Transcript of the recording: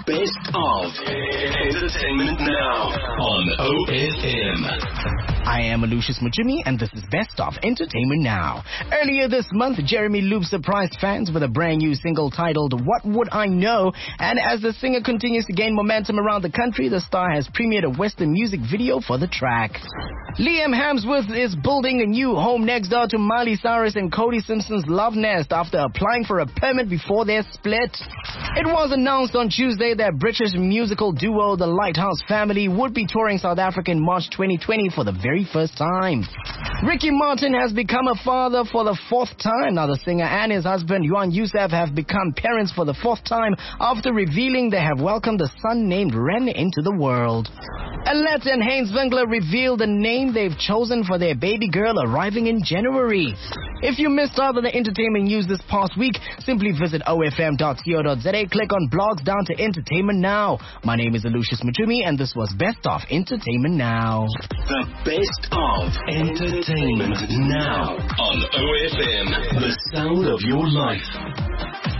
best of Entertainment Now on OFM. I am Aloysius Mujimi, and this is Best of Entertainment Now. Earlier this month, Jeremy Loop surprised fans with a brand new single titled What Would I Know? And as the singer continues to gain momentum around the country, the star has premiered a Western music video for the track. Liam Hemsworth is building a new home next door to Miley Cyrus and Cody Simpson's love nest after applying for a permit before their split. It was announced on Tuesday that British musical duo The Lighthouse Family would be touring South Africa in March 2020 for the very first time. Ricky Martin has become a father for the fourth time. Now the singer and his husband Yuan Youssef have become parents for the fourth time after revealing they have welcomed a son named Ren into the world. Alette and Haynes Winkler revealed the name they've chosen for their baby girl arriving in January. If you missed out on the entertainment news this past week, simply visit ofm.co.za, click on blogs down to Entertainment Now. My name is Aloysius Mujimi, and this was Best of Entertainment Now. The best of Entertainment Now on OFM. The sound of your life.